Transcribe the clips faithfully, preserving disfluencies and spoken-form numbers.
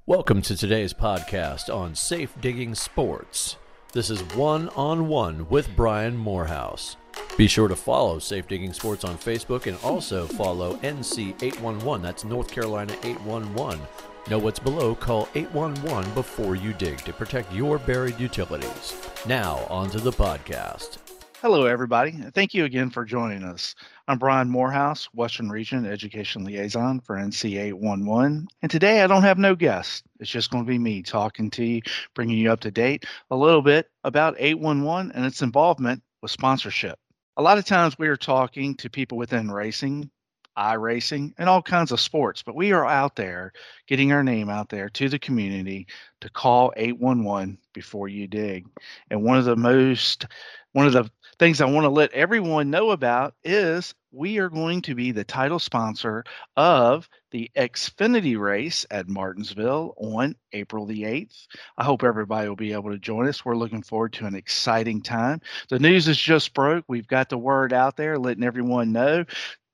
Welcome to today's podcast on Safe Digging Sports. This is One-on-One with Brian Morehouse. Be sure to follow Safe Digging Sports on Facebook and also follow N C eight one one. That's North Carolina eight one one. Know what's below? Call eight one one before you dig to protect your buried utilities. Now, on to the podcast. Hello, everybody. Thank you again for joining us. I'm Brian Morehouse, Western Region Education Liaison for N C eight one one. And today I don't have no guest. It's just going to be me talking to you, bringing you up to date a little bit about eight one one and its involvement with sponsorship. A lot of times we are talking to people within racing, iRacing, and all kinds of sports, but we are out there getting our name out there to the community to call eight one one before you dig. And one of the most, one of the things I want to let everyone know about is we are going to be the title sponsor of the Xfinity race at Martinsville on April the eighth. I hope everybody will be able to join us. We're looking forward to an exciting time. The news is just broke. We've got the word out there, letting everyone know.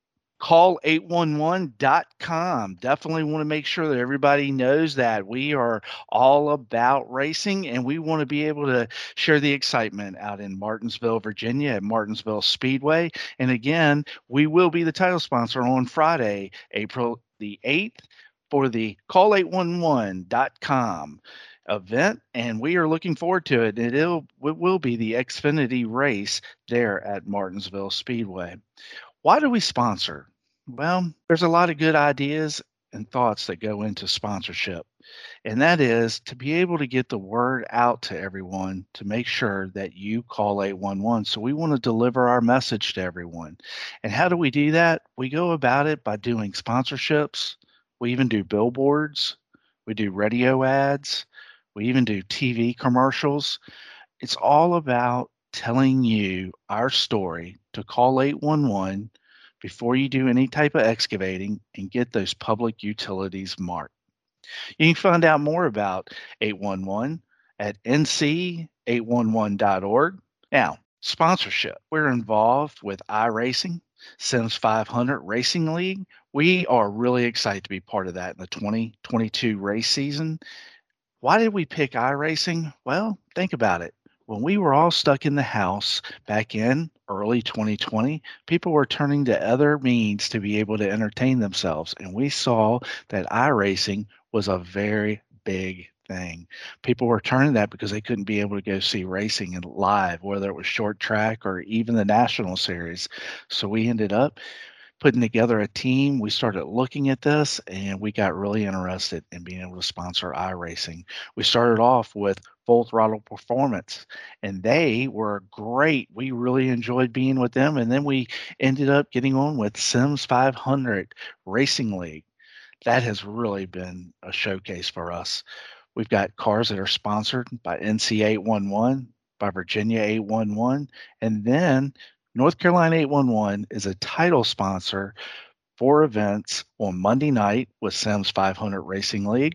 Call eight one one dot com. Definitely want to make sure that everybody knows that we are all about racing and we want to be able to share the excitement out in Martinsville, Virginia at Martinsville Speedway. And again, we will be the title sponsor on Friday, April the eighth for the call eight one one dot com event, and we are looking forward to it. It'll, it will be the Xfinity race there at Martinsville Speedway. Why do we sponsor? Well, there's a lot of good ideas and thoughts that go into sponsorship, and that is to be able to get the word out to everyone to make sure that you call eight one one. So we want to deliver our message to everyone. And how do we do that? We go about it by doing sponsorships. We even do billboards. We do radio ads. We even do T V commercials. It's all about telling you our story to call eight one one before you do any type of excavating and get those public utilities marked. You can find out more about eight one one at N C eight one one dot org. Now, sponsorship. We're involved with iRacing, Sims five hundred Racing League. We are really excited to be part of that in the twenty twenty-two race season. Why did we pick iRacing? Well, think about it. When we were all stuck in the house back in early twenty twenty, people were turning to other means to be able to entertain themselves. And we saw that iRacing was a very big thing. People were turning to that because they couldn't be able to go see racing in live, whether it was short track or even the national series. So we ended up putting together a team. We started looking at this and we got really interested in being able to sponsor iRacing. We started off with Full Throttle Performance, and they were great. We really enjoyed being with them. And then we ended up getting on with Sims five hundred Racing League. That has really been a showcase for us. We've got cars that are sponsored by N C eight one one, by Virginia eight one one, and then North Carolina eight one one is a title sponsor for events on Monday night with Sims five hundred Racing League,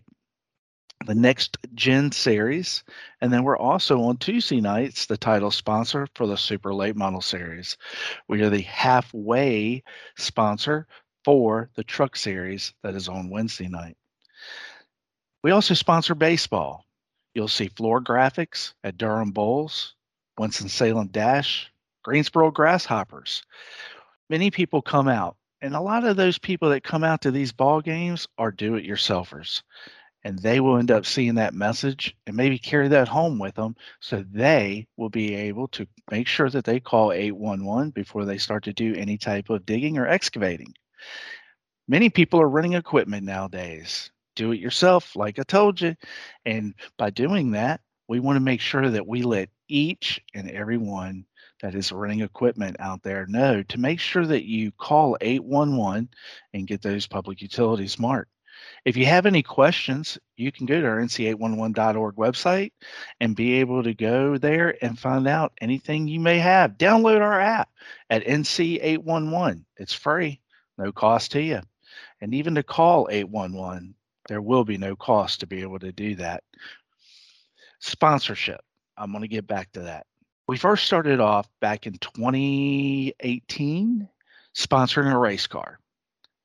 the Next Gen Series, and then we're also on Tuesday nights the title sponsor for the Super Late Model Series. We are the halfway sponsor for the Truck Series that is on Wednesday night. We also sponsor baseball. You'll see floor graphics at Durham Bulls, Winston-Salem Dash, Greensboro Grasshoppers. Many people come out, and a lot of those people that come out to these ball games are do-it-yourselfers, and they will end up seeing that message and maybe carry that home with them, so they will be able to make sure that they call eight one one before they start to do any type of digging or excavating. Many people are renting equipment nowadays. Do it yourself, like I told you, and by doing that, we want to make sure that we let each and every one that is renting equipment out there know to make sure that you call eight one one and get those public utilities marked. If you have any questions, you can go to our N C eight one one dot org website and be able to go there and find out anything you may have. Download our app at N C eight one one. It's free, no cost to you. And even to call eight one one, there will be no cost to be able to do that. Sponsorship. I'm going to get back to that. We first started off back in twenty eighteen sponsoring a race car.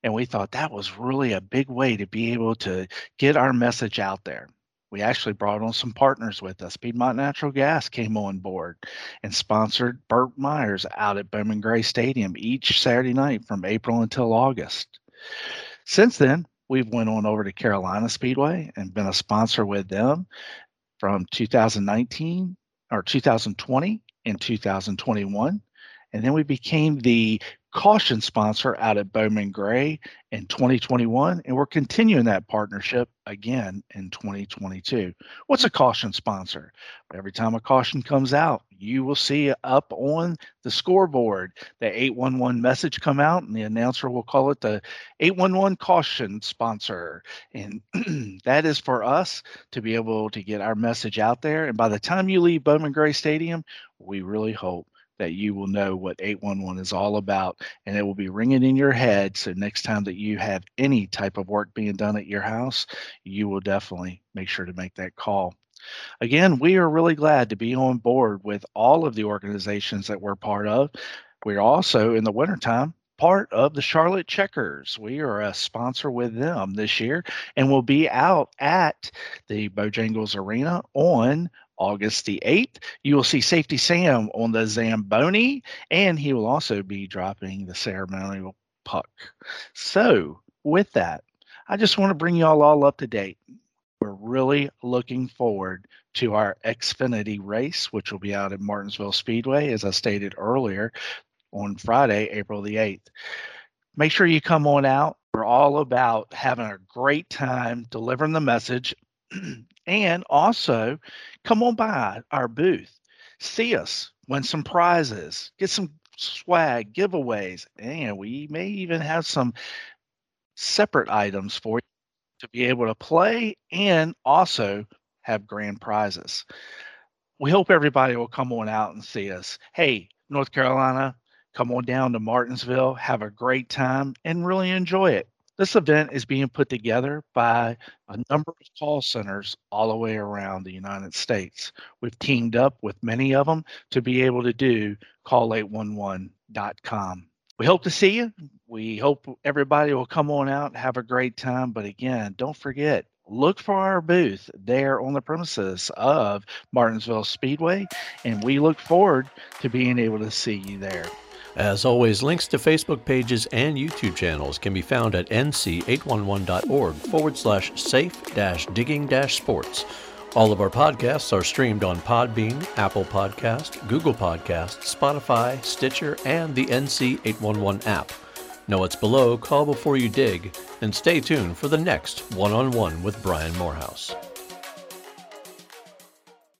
And we thought that was really a big way to be able to get our message out there. We actually brought on some partners with us. Piedmont Natural Gas came on board and sponsored Burt Myers out at Bowman Gray Stadium each Saturday night from April until August. Since then, we've went on over to Carolina Speedway and been a sponsor with them from two thousand nineteen or two thousand twenty and two thousand twenty-one. And then we became the caution sponsor out at Bowman Gray in twenty twenty-one, and we're continuing that partnership again in twenty twenty-two. What's a caution sponsor? Every time a caution comes out, you will see up on the scoreboard the eight one one message come out, and the announcer will call it the eight one one caution sponsor. And that is for us to be able to get our message out there. And by the time you leave Bowman Gray Stadium, we really hope that you will know what eight one one is all about, and it will be ringing in your head. So next time that you have any type of work being done at your house, you will definitely make sure to make that call. Again, we are really glad to be on board with all of the organizations that we're part of. We're also, in the wintertime, part of the Charlotte Checkers. We are a sponsor with them this year, and we'll be out at the Bojangles Arena on August the eighth. You will see Safety Sam on the Zamboni, and he will also be dropping the ceremonial puck. So with that, I just want to bring y'all all up to date. We're really looking forward to our Xfinity race, which will be out at Martinsville Speedway, as I stated earlier, on Friday, April the eighth. Make sure you come on out. We're all about having a great time delivering the message. And also, come on by our booth, see us, win some prizes, get some swag, giveaways, and we may even have some separate items for you to be able to play and also have grand prizes. We hope everybody will come on out and see us. Hey, North Carolina, come on down to Martinsville, have a great time, and really enjoy it. This event is being put together by a number of call centers all the way around the United States. We've teamed up with many of them to be able to do call eight one one dot com. We hope to see you. We hope everybody will come on out and have a great time. But again, don't forget, look for our booth there on the premises of Martinsville Speedway, and we look forward to being able to see you there. As always, links to Facebook pages and YouTube channels can be found at N C eight one one dot org forward slash safe dash digging dash sports. All of our podcasts are streamed on Podbean, Apple Podcast, Google Podcast, Spotify, Stitcher, and the N C eight one one app. Know what's below, call before you dig, and stay tuned for the next One-on-One with Brian Morehouse.